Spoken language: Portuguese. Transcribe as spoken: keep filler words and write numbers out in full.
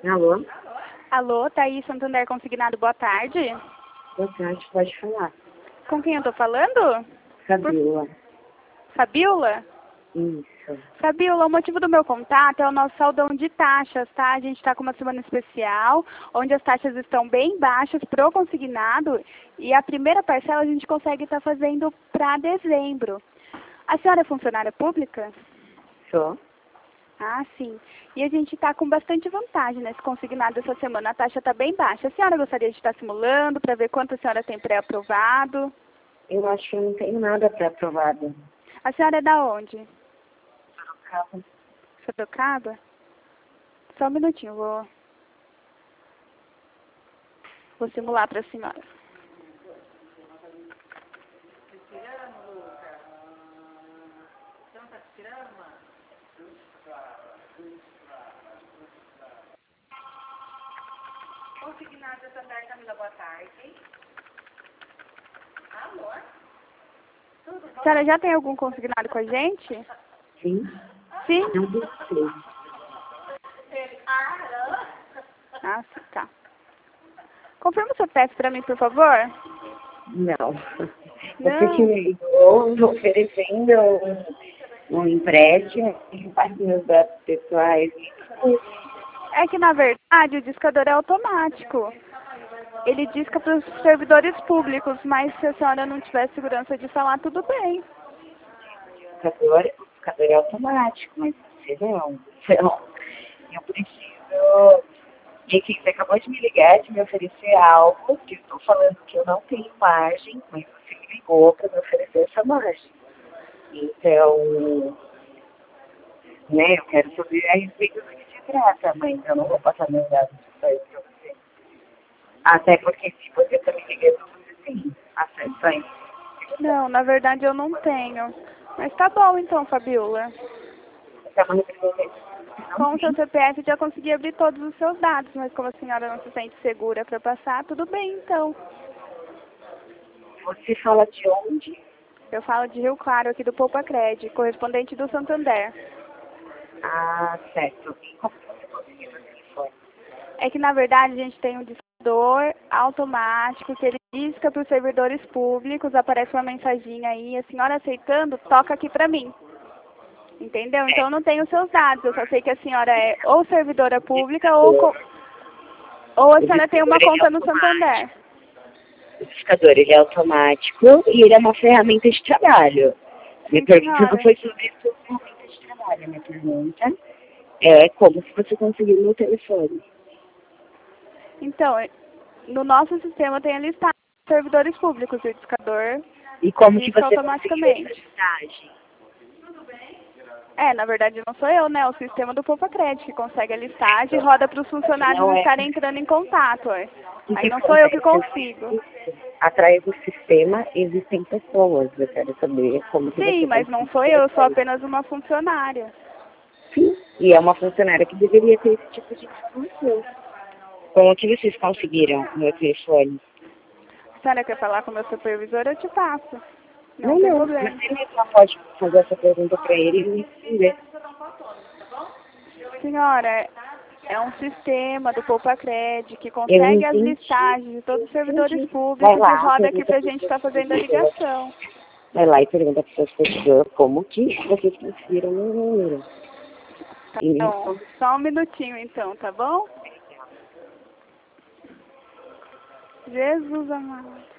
Alô? Alô, Thaís Santander Consignado, boa tarde. Boa tarde, pode falar. Com quem eu tô falando? Fabiola. Por... Fabiola? Isso. Fabiola, o motivo do meu contato é o nosso saldão de taxas, tá? A gente está com uma semana especial, onde as taxas estão bem baixas pro consignado e a primeira parcela a gente consegue estar fazendo para dezembro. A senhora é funcionária pública? Sou. Ah, sim. E a gente está com bastante vantagem nesse consignado essa semana. A taxa está bem baixa. A senhora gostaria de estar simulando para ver quanto a senhora tem pré-aprovado? Eu acho que eu não tenho nada pré-aprovado. A senhora é da onde? Sorocaba. Sorocaba? Só um minutinho, vou, vou simular para a senhora. Consignado Santander, Camila, boa tarde. Alô? A senhora já tem algum consignado com a gente? Sim? Sim? Não gostei. Ah, sim, tá. Confirma o seu C P F para mim, por favor. Não. Você Não. que me ligou oferecendo um, um empréstimo e faz meus dados pessoais. É que, na verdade, o discador é automático. Ele disca para os servidores públicos, mas se a senhora não tiver segurança de falar, tudo bem. O discador, o discador é automático, mas você não. Então, eu preciso... E aqui, você acabou de me ligar, de me oferecer algo, que eu estou falando que eu não tenho margem, mas você me ligou para me oferecer essa margem. Então, né, eu quero saber a respeito do que se trata, mas eu não vou passar meus dados para você. Até porque se você está me ligando, você tem acesso a isso. Não, na verdade eu não tenho. Mas tá bom então, Fabiola. Você é uma representante. Com o seu C P F eu já consegui abrir todos os seus dados, mas como a senhora não se sente segura para passar, tudo bem então. Você fala de onde? Eu falo de Rio Claro, aqui do Poupa Cred, correspondente do Santander. Ah, certo. E como você conseguiu meu telefone? É que na verdade a gente tem um discador automático que ele disca para os servidores públicos, aparece uma mensaginha aí, a senhora aceitando, toca aqui para mim. Entendeu? Então eu não tenho os seus dados, eu só sei que a senhora é ou servidora pública ou, co ou a senhora tem uma conta no Santander. O discador, ele é automático e ele é uma ferramenta de trabalho. Minha Sim, pergunta não senhora. foi sobre a sua ferramenta de trabalho. Minha pergunta é como se você conseguiu meu telefone. Então, no nosso sistema tem a listagem de servidores públicos e o discador E como que disca você conseguiu essa automaticamente. listagem? É, na verdade não sou eu, né? O sistema do Poupa Cred que consegue a listagem e roda para os funcionários Não é. estarem entrando em contato. Ué. O que Aí que não sou eu que acontece? consigo. Atrás do sistema existem pessoas. Eu quero saber como que Sim, você mas não conseguiu sou eu, eu sou essa. apenas uma funcionária. Sim. E é uma funcionária que deveria ter esse tipo de informação. Como que vocês conseguiram o meu telefone? Se a senhora quer falar com o meu supervisor, eu te passo. Não, Não, tem não. problema. Você mesma pode fazer essa pergunta para ele e ele me responder. Senhora, é um sistema do Poupa Cred que Eu consegue as entendi. listagens de todos os servidores Entendi. Vai públicos e lá, roda aqui pergunta pra para o gente seu estar fazendo a supervisor. ligação. Vai lá e pergunta para o seu supervisor como que vocês conseguiram o meu número. Tá E me bom. responde. Só um minutinho então, tá bom? Jesus amado.